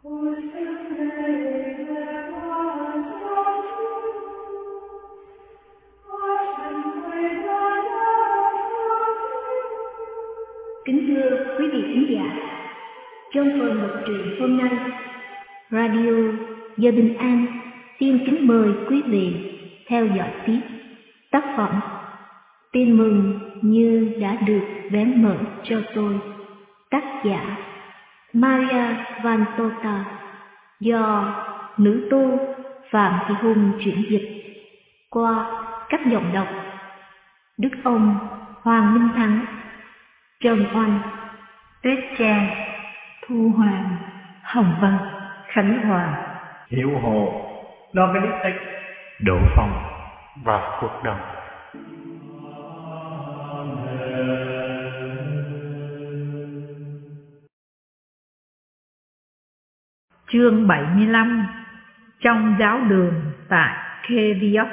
Kính thưa quý vị khán giả, trong phần mật truyện hôm nay, Radio Giờ Bình An xin kính mời quý vị theo dõi tiếp tác phẩm Tin mừng như đã được vén mở cho tôi, tác giả Maria Vantota, do nữ tu Phạm Thị Hùng chuyển dịch qua các giọng đọc Đức Ông, Hoàng Minh Thắng, Trần Oanh, Tuyết Trang, Thu Hoàng, Hồng Vân, Khánh Hòa, Hiểu Hồ, Dominic, Đỗ Phong và Khuất Đông. Chương 75. Trong giáo đường tại Kerios.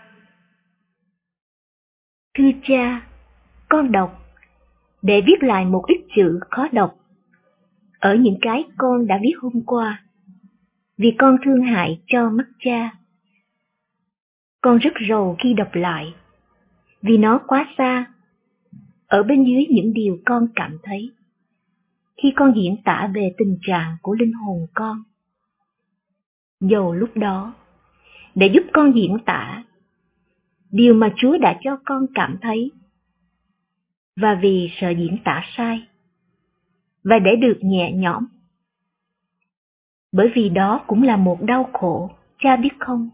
Thưa cha, con đọc để viết lại một ít chữ khó đọc ở những cái con đã viết hôm qua, vì con thương hại cho mắt cha. Con rất rầu khi đọc lại, vì nó quá xa, ở bên dưới những điều con cảm thấy khi con diễn tả về tình trạng của linh hồn con. Dầu lúc đó, để giúp con diễn tả điều mà Chúa đã cho con cảm thấy, và vì sợ diễn tả sai, và để được nhẹ nhõm. Bởi vì đó cũng là một đau khổ, cha biết không?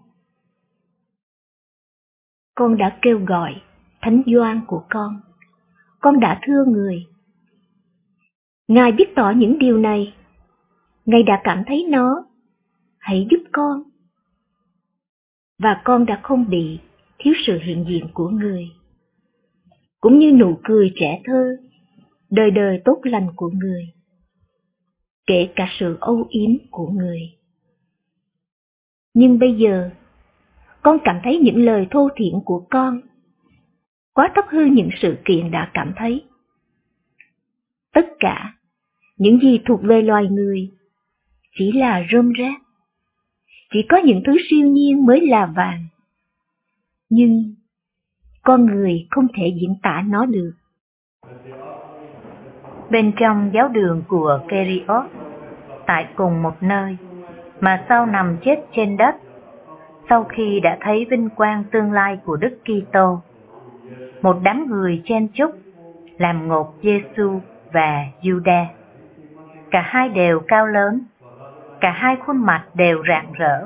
Con đã kêu gọi Thánh Gioan của con đã thưa người. Ngài biết tỏ những điều này, Ngài đã cảm thấy nó, hãy giúp con. Và con đã không bị thiếu sự hiện diện của người, cũng như nụ cười trẻ thơ, đời đời tốt lành của người, kể cả sự âu yếm của người. Nhưng bây giờ, con cảm thấy những lời thô thiển của con quá thấp hư những sự kiện đã cảm thấy. Tất cả những gì thuộc về loài người chỉ là rơm rác, chỉ có những thứ siêu nhiên mới là vàng. Nhưng con người không thể diễn tả nó được. Bên trong giáo đường của Kerios, tại cùng một nơi mà sau nằm chết trên đất, sau khi đã thấy vinh quang tương lai của Đức Kitô, một đám người chen chúc làm ngột Giêsu và Giuđa. Cả hai đều cao lớn, cả hai khuôn mặt đều rạng rỡ,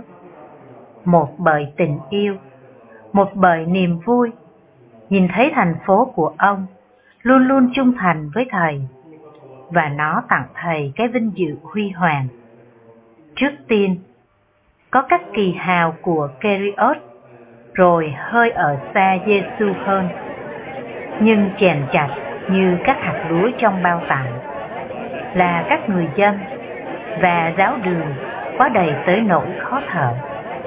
một bởi tình yêu, một bởi niềm vui, nhìn thấy thành phố của ông luôn luôn trung thành với Thầy, và nó tặng Thầy cái vinh dự huy hoàng. Trước tiên, có các kỳ hào của Kerios, rồi hơi ở xa Giêsu hơn, nhưng chèn chặt như các hạt lúa trong bao tải, là các người dân và giáo đường quá đầy tới nỗi khó thở.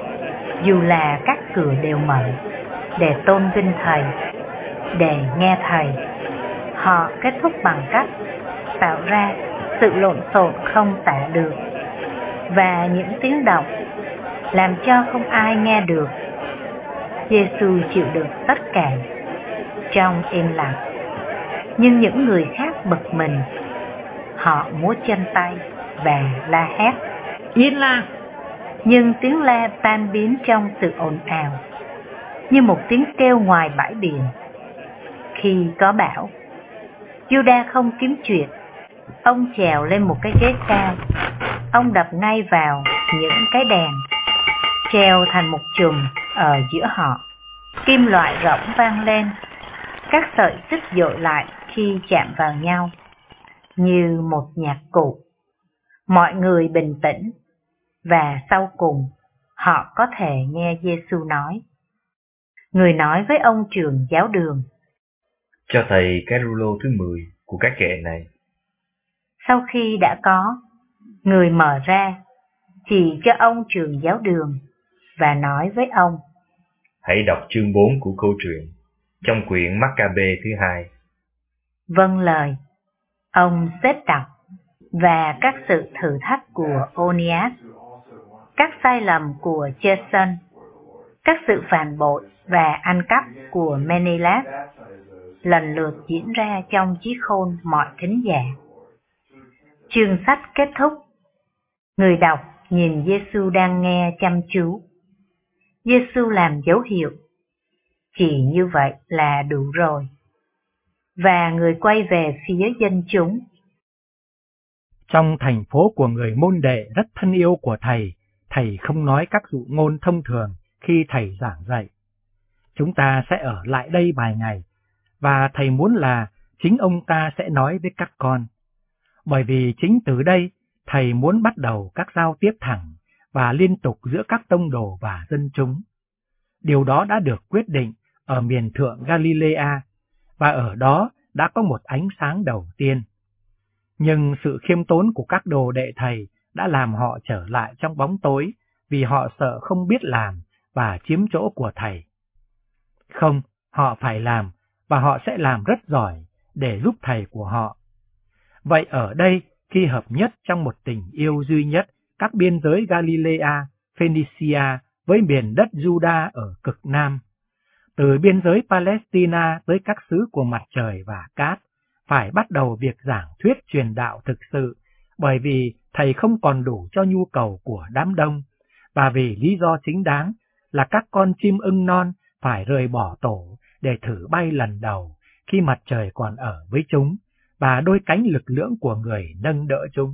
Dù là các cửa đều mở để tôn vinh Thầy, để nghe Thầy, họ kết thúc bằng cách tạo ra sự lộn xộn không tả được, và những tiếng động làm cho không ai nghe được. Giêsu chịu đựng tất cả trong im lặng, nhưng những người khác bực mình. Họ múa chân tay và la hét: Yên lặng! Nhưng tiếng la tan biến trong sự ồn ào, như một tiếng kêu ngoài bãi biển. Khi có bão, Giuđa không kiếm chuyện. Ông trèo lên một cái ghế cao, ông đập ngay vào những cái đèn treo thành một chùm ở giữa họ. Kim loại rỗng vang lên, các sợi xích dội lại khi chạm vào nhau, như một nhạc cụ. Mọi người bình tĩnh, và sau cùng họ có thể nghe Giêsu nói. Người nói với ông trưởng giáo đường: Cho Thầy cái rulo thứ 10 của các kệ này. Sau khi đã có, người mở ra, chỉ cho ông trưởng giáo đường, và nói với ông: Hãy đọc chương 4 của câu chuyện trong quyển Maccabe thứ 2. Vâng lời. Ông xếp đọc, và các sự thử thách của Onias, các sai lầm của Jason, các sự phản bội và ăn cắp của Menelas lần lượt diễn ra trong trí khôn mọi thính giả. Chương sách kết thúc. Người đọc nhìn Giêsu đang nghe chăm chú. Giêsu làm dấu hiệu. Chỉ như vậy là đủ rồi. Và người quay về phía dân chúng. Trong thành phố của người môn đệ rất thân yêu của thầy, thầy không nói các dụ ngôn thông thường khi thầy giảng dạy. Chúng ta sẽ ở lại đây vài ngày, và thầy muốn là chính ông ta sẽ nói với các con. Bởi vì chính từ đây, thầy muốn bắt đầu các giao tiếp thẳng và liên tục giữa các tông đồ và dân chúng. Điều đó đã được quyết định ở miền thượng Galilea, và ở đó đã có một ánh sáng đầu tiên. Nhưng sự khiêm tốn của các đồ đệ thầy đã làm họ trở lại trong bóng tối, vì họ sợ không biết làm và chiếm chỗ của thầy. Không, họ phải làm, và họ sẽ làm rất giỏi để giúp thầy của họ. Vậy ở đây, khi hợp nhất trong một tình yêu duy nhất, các biên giới Galilea, Phoenicia với miền đất Juda ở cực Nam, từ biên giới Palestina tới các xứ của mặt trời và cát, phải bắt đầu việc giảng thuyết truyền đạo thực sự, bởi vì thầy không còn đủ cho nhu cầu của đám đông, và vì lý do chính đáng là các con chim ưng non phải rời bỏ tổ để thử bay lần đầu khi mặt trời còn ở với chúng, và đôi cánh lực lưỡng của người nâng đỡ chúng.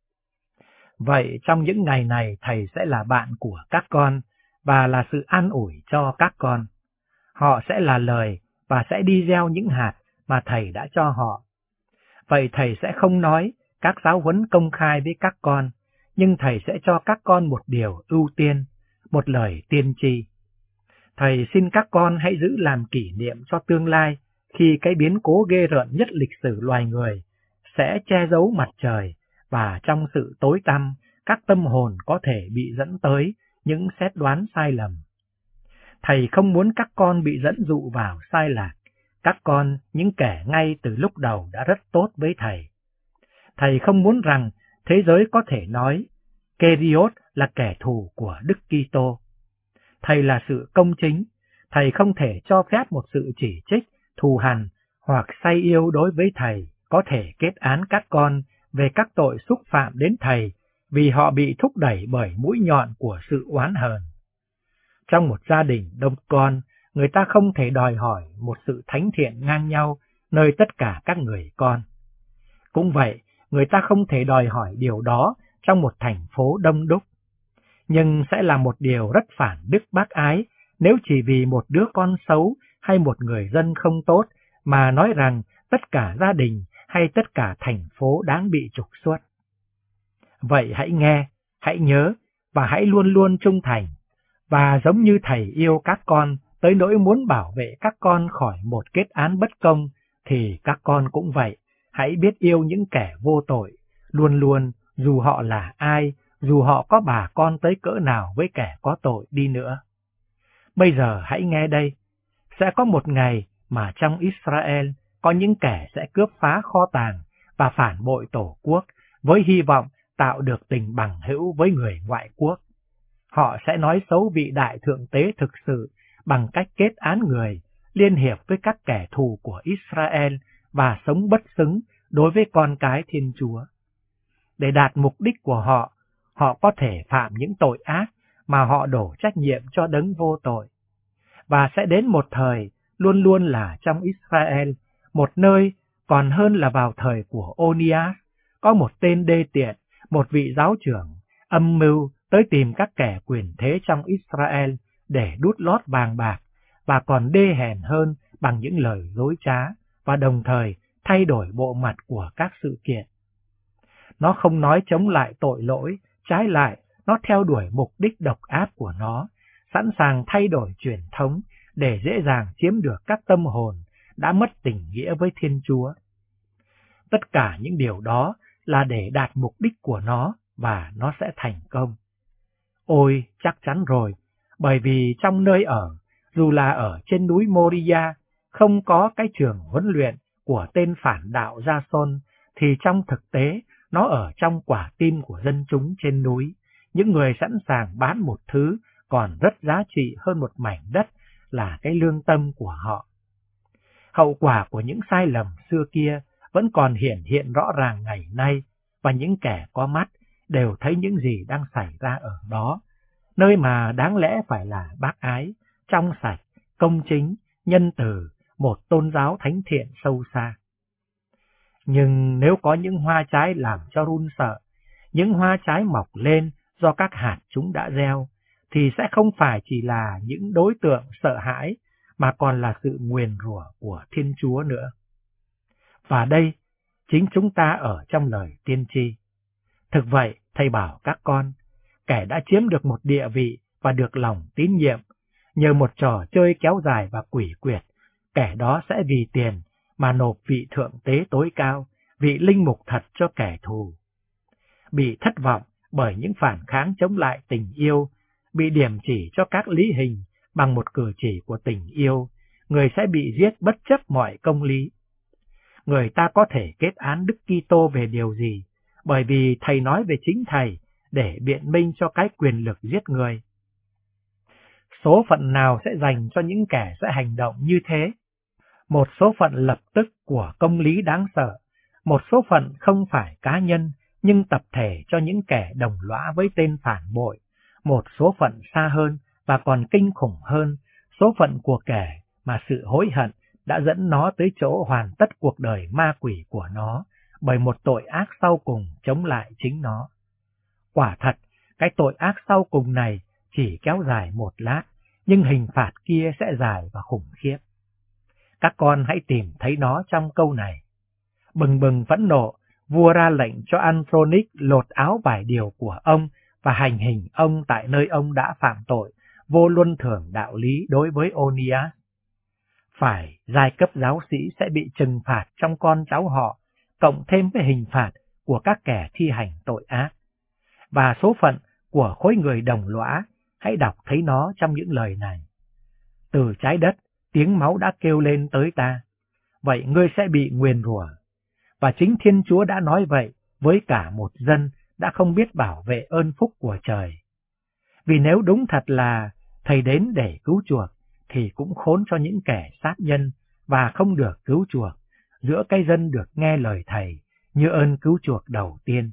Vậy trong những ngày này thầy sẽ là bạn của các con, và là sự an ủi cho các con. Họ sẽ là lời và sẽ đi gieo những hạt mà thầy đã cho họ. Vậy thầy sẽ không nói các giáo huấn công khai với các con, nhưng thầy sẽ cho các con một điều ưu tiên, một lời tiên tri. Thầy xin các con hãy giữ làm kỷ niệm cho tương lai, khi cái biến cố ghê rợn nhất lịch sử loài người sẽ che giấu mặt trời, và trong sự tối tăm, các tâm hồn có thể bị dẫn tới những xét đoán sai lầm. Thầy không muốn các con bị dẫn dụ vào sai lạc, các con, những kẻ ngay từ lúc đầu đã rất tốt với thầy. Thầy không muốn rằng thế giới có thể nói Kerios là kẻ thù của Đức Kitô. Thầy là sự công chính, thầy không thể cho phép một sự chỉ trích, thù hằn hoặc say yêu đối với thầy có thể kết án các con về các tội xúc phạm đến thầy vì họ bị thúc đẩy bởi mũi nhọn của sự oán hờn. Trong một gia đình đông con, người ta không thể đòi hỏi một sự thánh thiện ngang nhau nơi tất cả các người con. Cũng vậy, người ta không thể đòi hỏi điều đó trong một thành phố đông đúc. Nhưng sẽ là một điều rất phản đức bác ái nếu chỉ vì một đứa con xấu hay một người dân không tốt mà nói rằng tất cả gia đình hay tất cả thành phố đáng bị trục xuất. Vậy hãy nghe, hãy nhớ và hãy luôn luôn trung thành. Và giống như thầy yêu các con tới nỗi muốn bảo vệ các con khỏi một kết án bất công, thì các con cũng vậy, hãy biết yêu những kẻ vô tội, luôn luôn, dù họ là ai, dù họ có bà con tới cỡ nào với kẻ có tội đi nữa. Bây giờ hãy nghe đây, sẽ có một ngày mà trong Israel có những kẻ sẽ cướp phá kho tàng và phản bội tổ quốc với hy vọng tạo được tình bằng hữu với người ngoại quốc. Họ sẽ nói xấu vị đại thượng tế thực sự bằng cách kết án người, liên hiệp với các kẻ thù của Israel và sống bất xứng đối với con cái Thiên Chúa. Để đạt mục đích của họ, họ có thể phạm những tội ác mà họ đổ trách nhiệm cho đấng vô tội. Và sẽ đến một thời, luôn luôn là trong Israel, một nơi còn hơn là vào thời của Onias, có một tên đê tiện, một vị giáo trưởng, âm mưu tới tìm các kẻ quyền thế trong Israel để đút lót vàng bạc, và còn đê hèn hơn bằng những lời dối trá, và đồng thời thay đổi bộ mặt của các sự kiện. Nó không nói chống lại tội lỗi, trái lại, nó theo đuổi mục đích độc ác của nó, sẵn sàng thay đổi truyền thống để dễ dàng chiếm được các tâm hồn đã mất tình nghĩa với Thiên Chúa. Tất cả những điều đó là để đạt mục đích của nó, và nó sẽ thành công. Ôi, chắc chắn rồi, bởi vì trong nơi ở, dù là ở trên núi Moria, không có cái trường huấn luyện của tên phản đạo Jason, thì trong thực tế nó ở trong quả tim của dân chúng trên núi, những người sẵn sàng bán một thứ còn rất giá trị hơn một mảnh đất là cái lương tâm của họ. Hậu quả của những sai lầm xưa kia vẫn còn hiện rõ ràng ngày nay, và những kẻ có mắt đều thấy những gì đang xảy ra ở đó, nơi mà đáng lẽ phải là bác ái, trong sạch, công chính, nhân từ, một tôn giáo thánh thiện sâu xa. Nhưng nếu có những hoa trái làm cho run sợ, những hoa trái mọc lên do các hạt chúng đã gieo, thì sẽ không phải chỉ là những đối tượng sợ hãi, mà còn là sự nguyền rủa của Thiên Chúa nữa. Và đây, chính chúng ta ở trong lời tiên tri. Thực vậy, thầy bảo các con, kẻ đã chiếm được một địa vị và được lòng tín nhiệm, nhờ một trò chơi kéo dài và quỷ quyệt, kẻ đó sẽ vì tiền mà nộp vị thượng tế tối cao, vị linh mục thật cho kẻ thù. Bị thất vọng bởi những phản kháng chống lại tình yêu, bị điểm chỉ cho các lý hình bằng một cử chỉ của tình yêu, người sẽ bị giết bất chấp mọi công lý. Người ta có thể kết án Đức Kitô về điều gì, bởi vì thầy nói về chính thầy để biện minh cho cái quyền lực giết người. Số phận nào sẽ dành cho những kẻ sẽ hành động như thế? Một số phận lập tức của công lý đáng sợ, một số phận không phải cá nhân, nhưng tập thể cho những kẻ đồng lõa với tên phản bội, một số phận xa hơn và còn kinh khủng hơn, số phận của kẻ mà sự hối hận đã dẫn nó tới chỗ hoàn tất cuộc đời ma quỷ của nó, bởi một tội ác sau cùng chống lại chính nó. Quả thật, cái tội ác sau cùng này chỉ kéo dài một lát, nhưng hình phạt kia sẽ dài và khủng khiếp. Các con hãy tìm thấy nó trong câu này. Bừng bừng phẫn nộ, vua ra lệnh cho Andronic lột áo vải điều của ông và hành hình ông tại nơi ông đã phạm tội, vô luân thường đạo lý đối với Onias. Phải, giai cấp giáo sĩ sẽ bị trừng phạt trong con cháu họ, cộng thêm với hình phạt của các kẻ thi hành tội ác. Và số phận của khối người đồng lõa, hãy đọc thấy nó trong những lời này. Từ trái đất, tiếng máu đã kêu lên tới ta, vậy ngươi sẽ bị nguyền rủa. Và chính Thiên Chúa đã nói vậy với cả một dân đã không biết bảo vệ ơn phúc của trời. Vì nếu đúng thật là thầy đến để cứu chuộc, thì cũng khốn cho những kẻ sát nhân và không được cứu chuộc, giữa cái dân được nghe lời thầy như ơn cứu chuộc đầu tiên.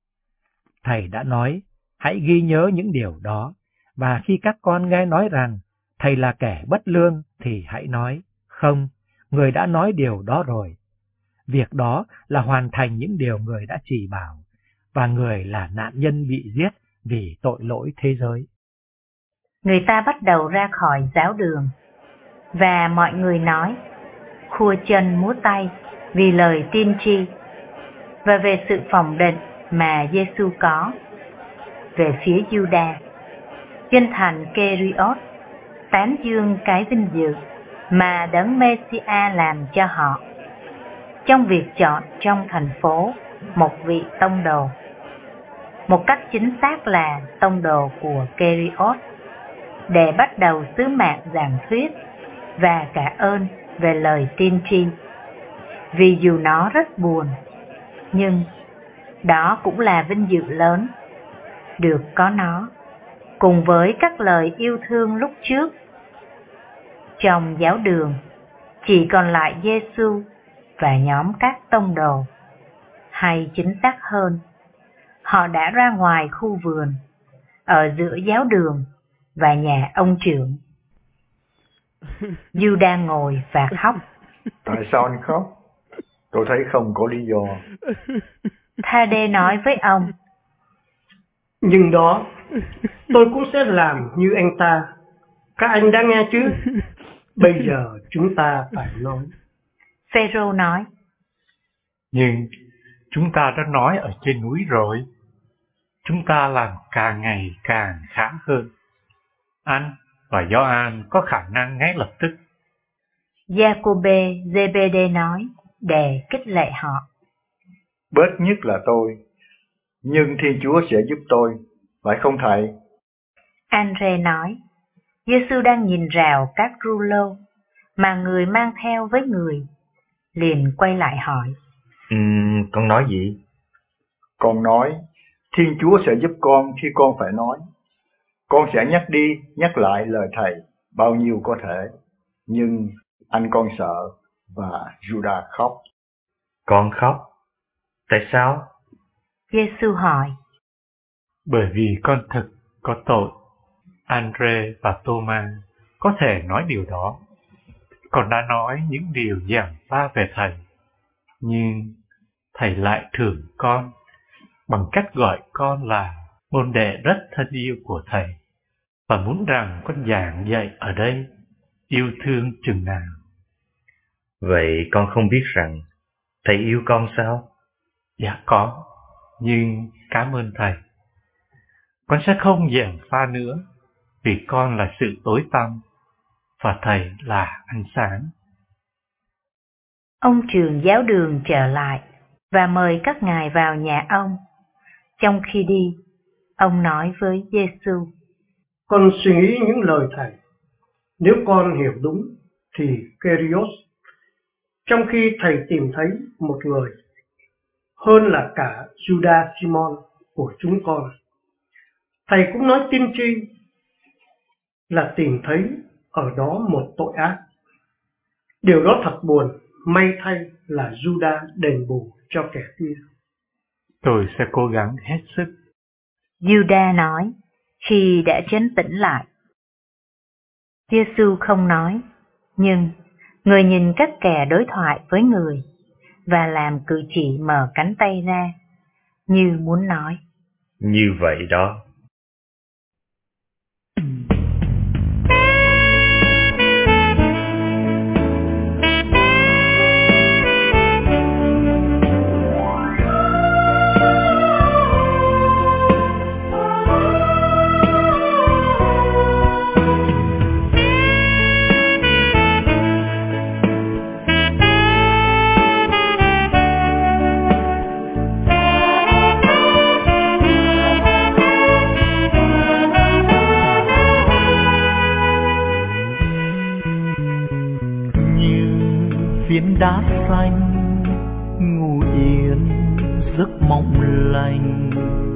Thầy đã nói, hãy ghi nhớ những điều đó, và khi các con nghe nói rằng thầy là kẻ bất lương thì hãy nói, không, người đã nói điều đó rồi. Việc đó là hoàn thành những điều người đã chỉ bảo, và người là nạn nhân bị giết vì tội lỗi thế giới. Người ta bắt đầu ra khỏi giáo đường, và mọi người nói, khua chân múa tay vì lời tiên tri, và về sự phòng định mà Giêsu có. Về phía Juda, dân thành Keriot tán dương cái vinh dự mà Đấng Mê-si-a làm cho họ, trong việc chọn trong thành phố một vị tông đồ. Một cách chính xác là tông đồ của Keriot, để bắt đầu sứ mạng giảng thuyết và cả ơn về lời tiên tri. Vì dù nó rất buồn, nhưng đó cũng là vinh dự lớn, được có nó, cùng với các lời yêu thương lúc trước. Trong giáo đường, chỉ còn lại Giêsu và nhóm các tông đồ, hay chính xác hơn, họ đã ra ngoài khu vườn, ở giữa giáo đường và nhà ông trưởng. Juda ngồi và khóc. Tại sao anh khóc? Tôi thấy không có lý do. Tha-đê nói với ông, nhưng đó, tôi cũng sẽ làm như anh ta. Các anh đã nghe chứ? Bây giờ chúng ta phải nói. Phêrô nói, Nhưng chúng ta đã nói ở trên núi rồi. Chúng ta làm càng ngày càng khá hơn. Anh và Gioan có khả năng ngay lập tức. Giacôbê Giê-bê-đê nói để khích lệ họ. Bớt nhất là tôi, nhưng Thiên Chúa sẽ giúp tôi, phải không thầy? Andre nói, Giêsu đang nhìn rào các ru-lô mà người mang theo với người, liền quay lại hỏi. Con nói gì? Con nói, Thiên Chúa sẽ giúp con khi con phải nói. Con sẽ nhắc đi, nhắc lại lời Thầy bao nhiêu có thể. Nhưng anh con sợ, và Judas khóc. Con khóc? Tại sao? Giê-xu hỏi. Bởi vì con thực có tội. Andre và Thomas có thể nói điều đó. Con đã nói những điều giảng pha về Thầy, nhưng Thầy lại thưởng con bằng cách gọi con là môn đệ rất thân yêu của Thầy, và muốn rằng con giảng dạy ở đây yêu thương chừng nào. Vậy con không biết rằng Thầy yêu con sao? Dạ có, nhưng cảm ơn Thầy. Con sẽ không giảng pha nữa, vì con là sự tối tăm, và Thầy là ánh sáng. Ông trưởng giáo đường trở lại và mời các ngài vào nhà ông. Trong khi đi, ông nói với Giê-xu: Con suy nghĩ những lời Thầy. Nếu con hiểu đúng thì Kyrios, trong khi Thầy tìm thấy một người hơn là cả Judas Simon của chúng con, Thầy cũng nói tiên tri là tìm thấy ở đó một tội ác. Điều đó thật buồn, may thay là Judas đền bù cho kẻ kia. Tôi sẽ cố gắng hết sức. Judas nói khi đã trấn tĩnh lại. Giê-xu không nói, nhưng người nhìn các kẻ đối thoại với người và làm cử chỉ mở cánh tay ra như muốn nói. Như vậy đó. Viên đá xanh ngủ yên giấc mộng lành,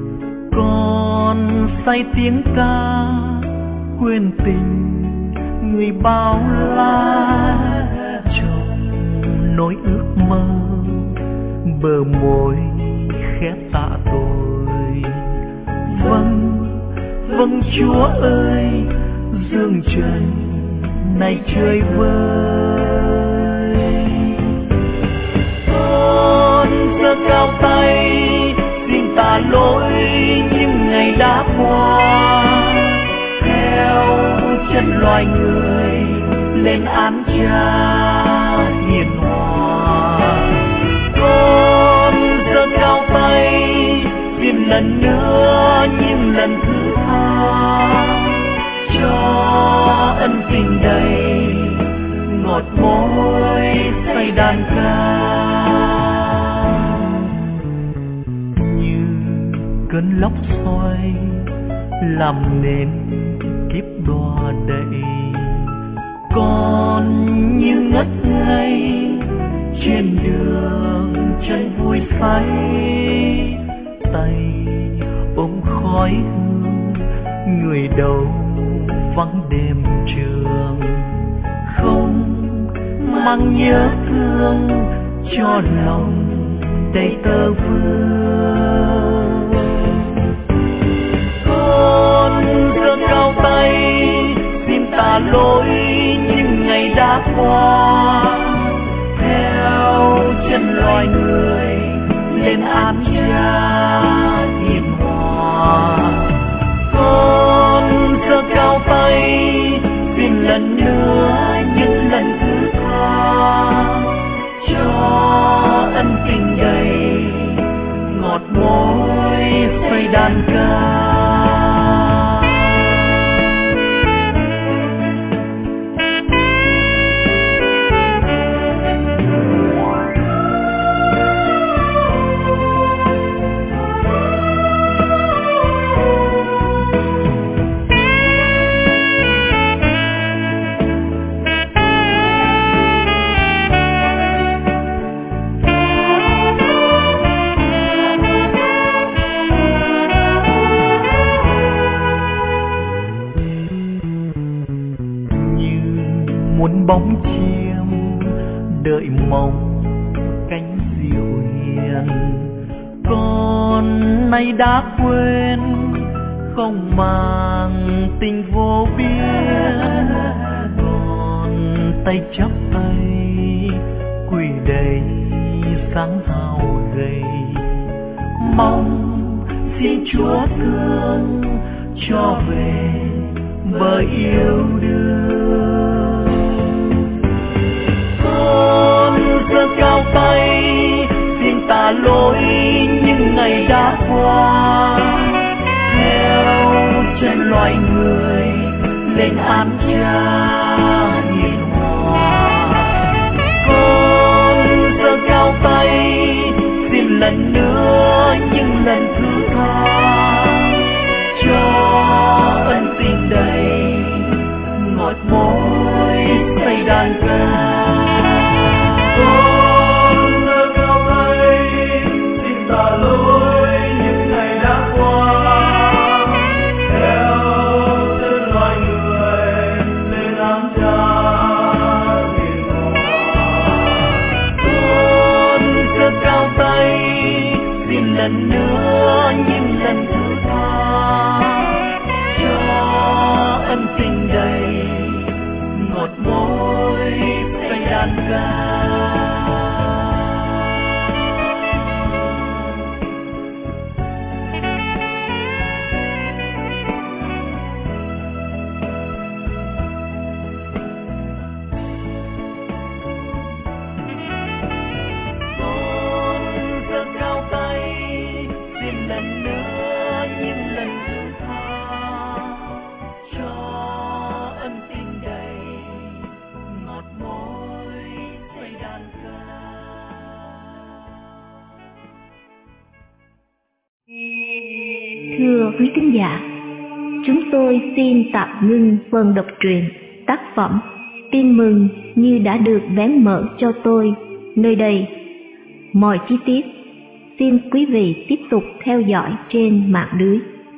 con say tiếng ca quên tình người bao la. Trong nỗi ước mơ bờ môi khẽ tạ tôi. Vâng, vâng Chúa ơi, dương trần này chơi vơi. Giơ cao tay xin tạ lỗi những ngày đã qua, theo chân loài người lên án Cha hiền hòa. Con giơ cao tay xin lần nữa những lần thứ tha, cho ân tình đầy ngọt môi say đàn ca. Cơn lốc xoay làm nên kiếp đọa đầy, con như ngất ngây trên đường chân vui say. Tay ôm khói hương người đầu vắng đêm trường, không mang nhớ thương cho lòng đầy tơ vương. Con giơ cao tay xin tạ lỗi những ngày đã qua, theo chân loài người lên án Cha hiền hòa. Con giơ cao tay xin lần nữa những lần thứ tha, cho ân tình đầy ngọt môi say đàn ca. bóng chim đợi mong cánh diệu hiền. Con nay đã quên không mang tình vô biên, còn tay chắp tay quỳ đầy sáng hào gầy. Mong xin Chúa thương cho về bờ yêu đương. Con giơ cao tay xin tạ lỗi những ngày đã qua, theo chân loài người lên an cha hiền hòa. Con giơ cao tay xin lần nữa những lần thứ tha, cho ân tình đầy ngọt môi xây đàn ca. Con giơ cao tay xin tạ lỗi những ngày đã qua, theo chân loài người lên an cha hiền hòa. Con giơ cao tay xin lần nữa những lần thứ tha, cho ân tình đầy ngọt môi xây đàn ca. Thưa quý thính giả, chúng tôi xin tạm ngưng phần đọc truyện tác phẩm Tin mừng như đã được vén mở cho tôi nơi đây. Mọi chi tiết xin quý vị tiếp tục theo dõi trên mạng lưới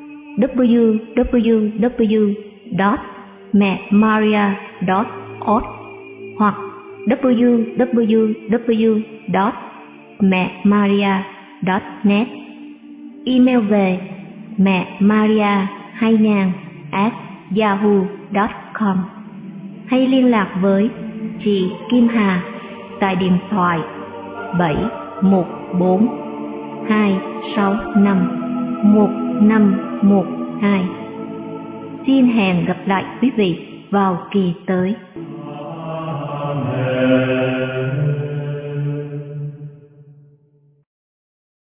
www.memaria.org hoặc www.memaria.net. Email về memaria2000@yahoo.com hay liên lạc với chị Kim Hà tại điện thoại 714-265-1512. Xin hẹn gặp lại quý vị vào kỳ tới.